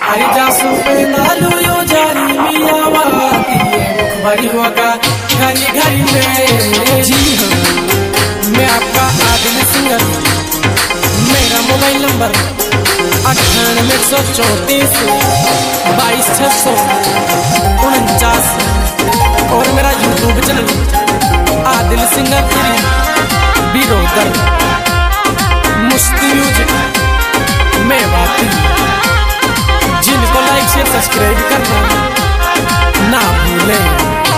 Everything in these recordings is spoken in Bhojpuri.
अरे जासू पे नालू यो जारी मिया वाती मुखबरी होगा घरी घरी में। जी हाँ, मैं आपका आदिल सिंगर। मेरा मोबाइल नंबर 98 134 22 649 और मेरा यूट्यूब चैनल आदिल सिंगर बिरोदर मुस्ती म्यूजिक में बाती। जिनको लाइक शेयर सब्सक्राइब करना ना भूलें।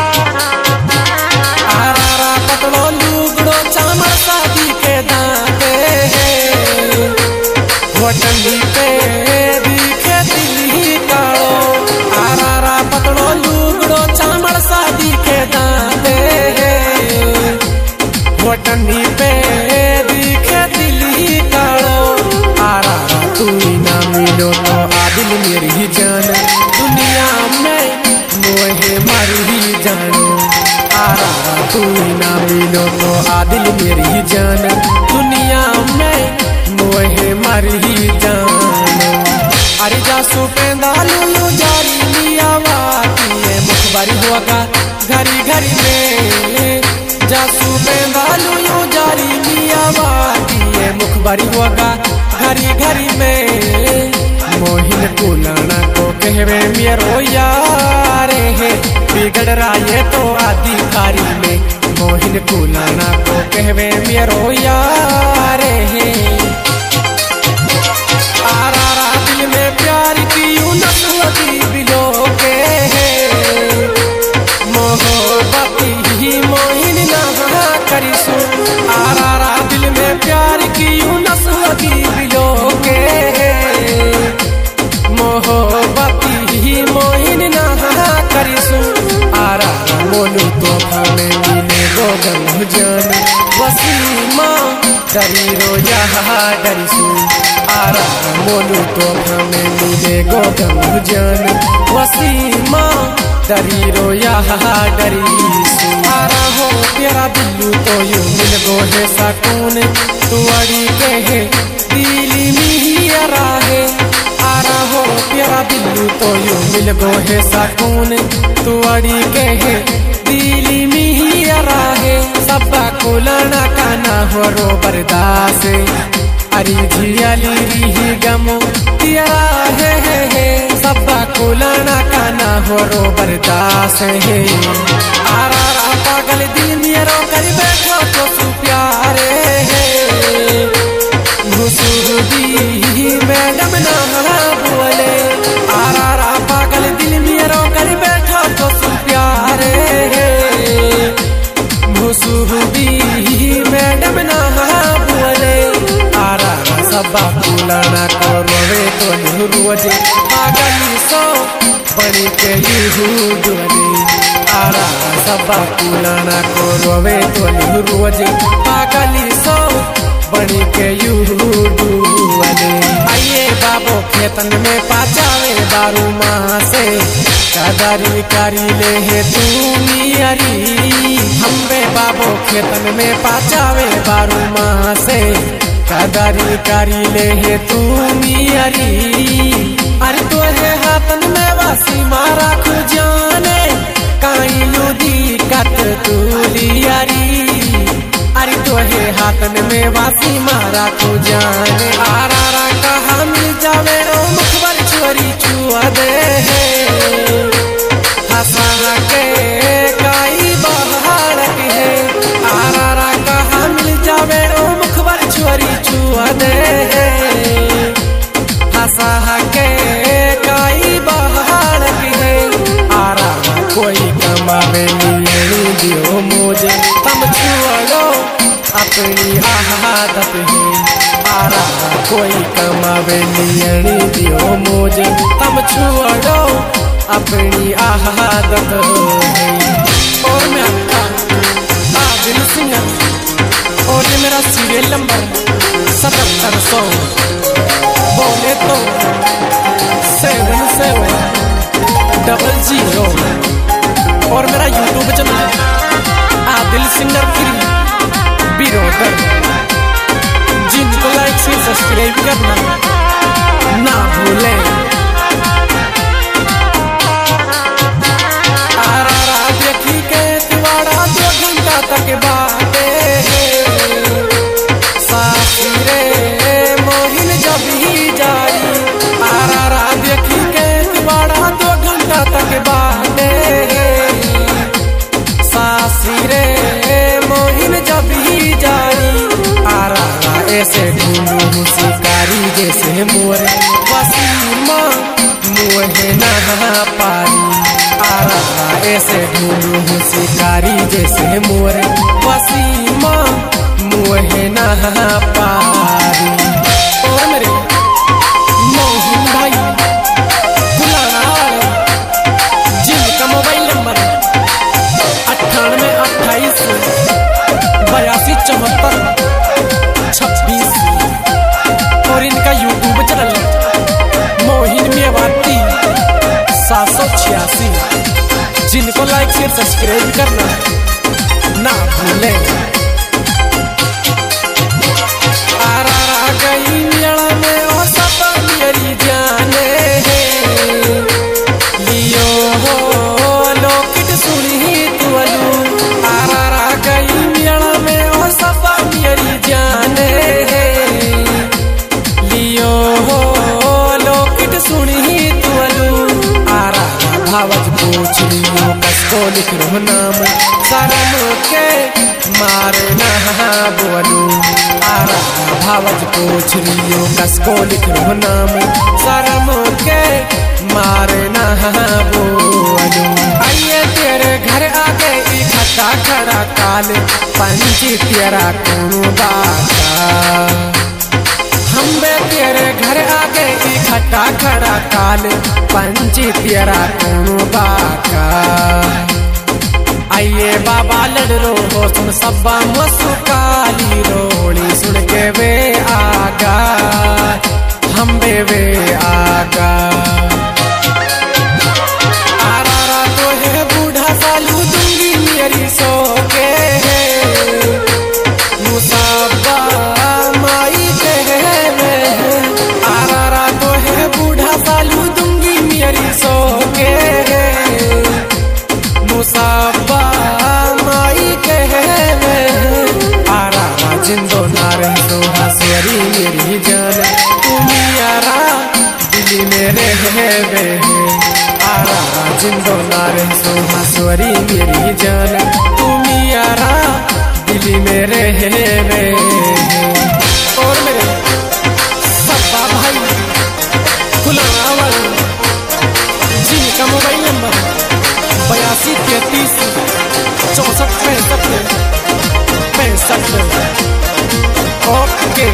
आरा पतलो लुगड़ो चामर शादी के दाते वटंडी पे दिखे दिल्ली कालो। आरा पतलो लुगड़ो चामर शादी के दाते वटंडी पे दिखे दिल्ली कालो। आरा तू ना मिलो तो आदिल मेरी ही जान दुनिया में मोहे मरी ही जानो। आरा तू ना मिलो तो आदिल मेरी ही जान दुनिया में मोहे मरी ही जानो। अरे जासू पेंदा लुलू जारी मिया वाती मुखबरी होगा घरी घरी में। जासू पेंदा लुलू जारी मिया वाती मुखबरी होगा घरी घरी में। मोहिन कुलाना को कहवे मेरो यारे है बिगड़ रहा ये तो अधिकारी में। मोहिन कुलाना को कहवे मेरो यारे है। आरा दिल में प्यार की नस्वती बिलो के मोहब्बती ही मोहिन ना करिसु। आरा दिल में प्यार की नस्वती बिलो के मोहब्बती ही मोहिन ना करिसु। आरा मोलू तो हमें मिले गोगम जान वसीमा डरी रोया डरिसु। आरा मोलू तो हमें मिले गोगम जान वसीमा डरी रोया डरिसु। आरा हो तेरा दिल्लू तो यूं मिल गो है सकून तू अड़ी के है दिली मिहिया है। आरा हो तेरा दिल्लू तो यूं मिल गो है सकून तू अड़ी के है दिली मिहिया है। सबा कुलाना का ना हो रो बर्दास अरी झियाली रही गमो तेरा है। सबा कुलाना का ना हो रो बर्दास है। आरा पागल दिल मेरो कर बैठो तो तू प्यारे है। घुसूदी मैडम ना बोले। आरा पागल दिल मेरो कर बैठो तो तू प्यारे है। घुसूदी मैडम ना बोले। आरा सबा कुलाना को रोवे तो रोजे पागली सो बड़ी के डुअले। आरा सबा कुलाना को रोवे तो रोजे पागली सो बड़ी के डुअले। आइए बाबो खेतन में पाचावे बारू माँ से कदारी कारी ले है तू मियारी। हम्बे बाबो खेतन में पाचावे बारू माँ से कदारी कारी ले है तू मियारी। अरे तो है हाथन में वासी मारा खु जाने काई लुदी कत तू लियारी। अरे तो है हाथन में वासी मारा खु जाने। आरा कहा मिल जावे ओ मुखबर चोरी छुआ दे हंसा के काई बहार है। आरा कहा मिल जावे ओ मुखबर चोरी छुआ दे हंसा के काई बहार है। आरा कोई कमावे नहीं दियो मुझे तम छुड़ो अपनी आदत है। आरा कोई कमावे नहीं दियो मुझे तम छुड़ो अपनी आदत है। और मैं आपका आदिल सिंगर और ये मेरा सीरियल नंबर 7700 बोले तो 7700 और मेरा YouTube channel Adil singer brother. जिनको लाइक से सब्सक्राइब करना ना भूलें। मोरे वसीमा मुहे नहा पारी आरा ऐसे ढूंढू शिकारी जैसे मोरे वसीमा मुहे नहा पारी। और मेरे मोहिन भाई गुलानार जिनका मोबाइल नंबर 98 28 82 74 26 और इनका यूट्यूब चैनल मोहिन मेवाती 786 जिनको लाइक शेयर सब्सक्राइब करना ना भूलें। आरा गई मेला में ओ सब मेरी जाने लियो हो लोकिट सुनी तू अलू। आरा गई मेला में ओ सब मेरी जाने लियो हो लोकिट सुनी तू अलू। आरा भावज पूछ लियो कसको लिख रो नाम शर्म के मारे नहा बोलू। आरा भावज पूछ लियो कसको लिख रो नाम शर्म के मारे नहा बोलू। आइए तेरे घर आ गए इकट्ठा खड़ा काल पंची तेरा कौन बाका। हम बे तेरे घर आ गए इकट्ठा खड़ा काल पंची तेरा कौन बाका। आइए बाबा लड़ रो हो सुन सब्बा मसुकाली रोड़ी सुन के वे आगा हम वे आगा। आरा तो है बूढ़ा सालू दूंगी मेरी सो के मुसाबा माई के आरा तो है बूढ़ा सालू दूंगी मेरी सो के मुसाबा माई के आरा जिंदो ना रह दो हंसरी मेरी जान तुम यारा दिल में रह वे। आरा जिंदो ना रह दो हंसरी मेरी जान तुम यारा दिल में रह वे। और मेरे सब्बा भाई गुलानार जिनका मोबाइल नंबर 82 33 64 65 65 ओके।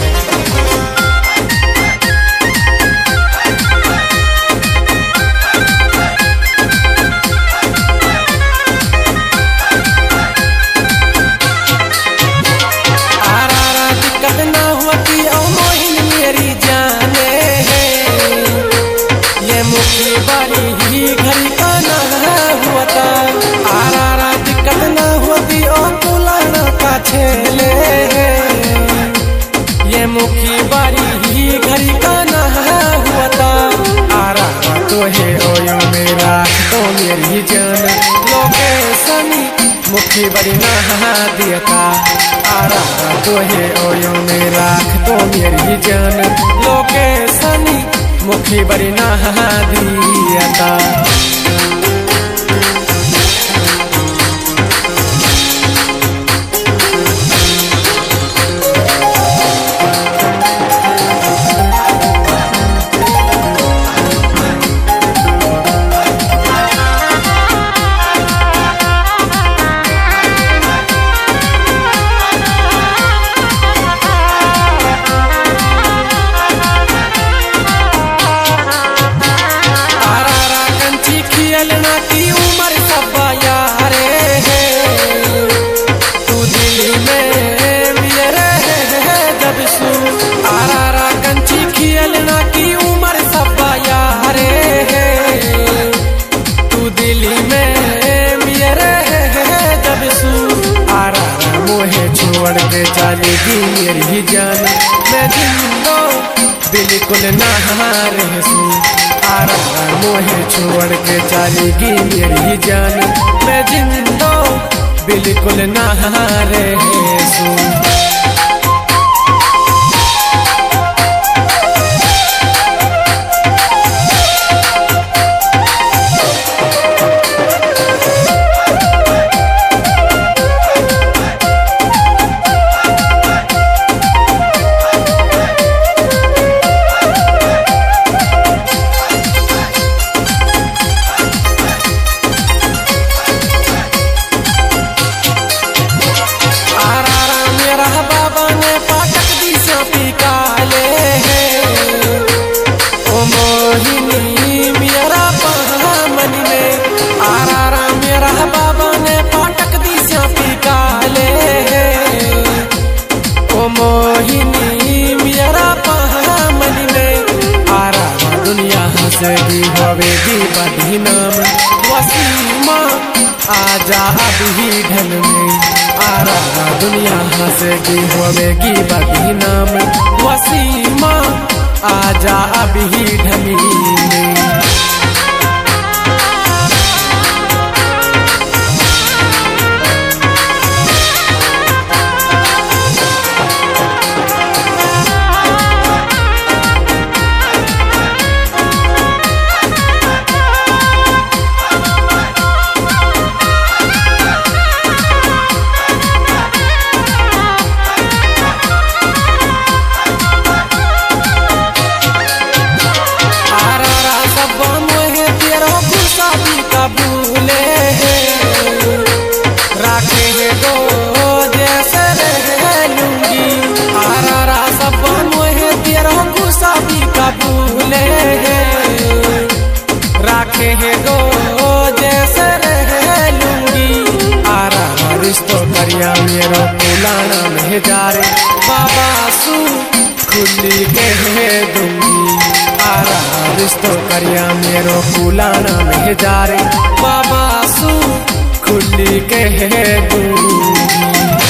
आरा दिक्कत ना होती ओ मोहिन मेरी जाने ये मुखी बारी ही घड़ी का ना होता। आरा दिक्कत ना होती ओ पुलाना का छेले ये मुखी बारी ही घड़ी का ना होता। आरा तो है ओयो मेरा तो मेरी जान लोकेशनी मुखी बड़ी ना दिया। आरा तो है ओयो मेरा तो मेरी जान लोकेशनी मुखी बड़ी ना दिया। छोड़ के चलेगी मेरी जान मैं जिंदो बिल्कुल ना रह सू। आरा मोहे छोड़ के चलेगी मेरी जान मैं जिंदो बिल्कुल ना रह सू। हंसेगी होवेगी बदनाम वसीमा आजा अभी ढल में आरा दुनिया हंसेगी होवेगी बदनाम वसीमा आजा अभी ढल में। राखे है गो जैसे रह लूंगी आरा रिश्तो करिया मेरो पुलाना में जारे बाबा सू खुली के है दूंगी आरा रिश्तो करिया मेरो पुलाना में जारे बाबा सू खुली के है दूंगी।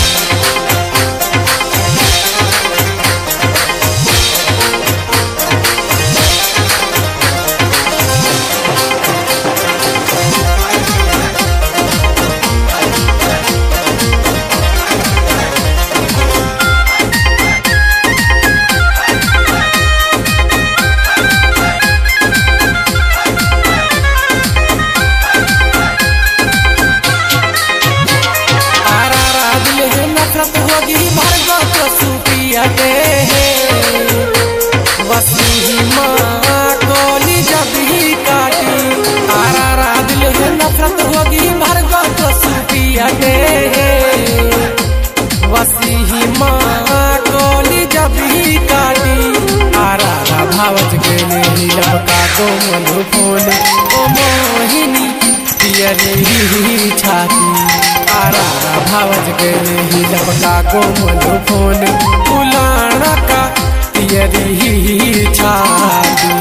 वसीमा गोली जब ही काटी आरा दिल है नफरत होगी भरगो तो सूपिया दे वसीमा गोली जब ही काटी आरा भावच गेले लबका को मनु फोन ओ मोहिनी पियरी छाती आरा भावच गेले लबका को मनु फोन पुलाना का यही छाती।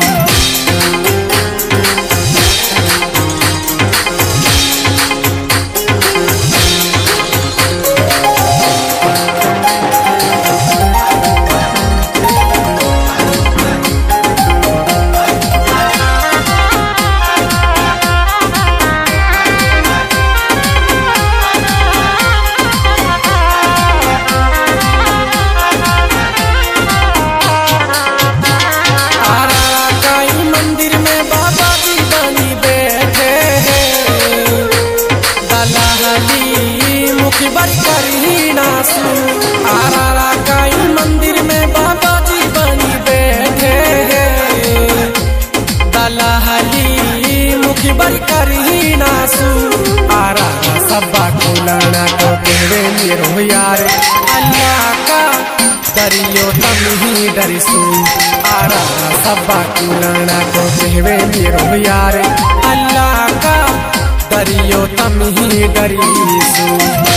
आरा काई मंदिर में बाबा जी बनी बैठे दलाली मुखी बर कर ही नासू आरा सब्बा कुलाना को कहवे मेरो यार अल्लाह का दरियो तम ही डरिसू आरा सब्बा कुलाना को कहवे मेरो यार अल्लाह का दरियो तम ही डरिसू।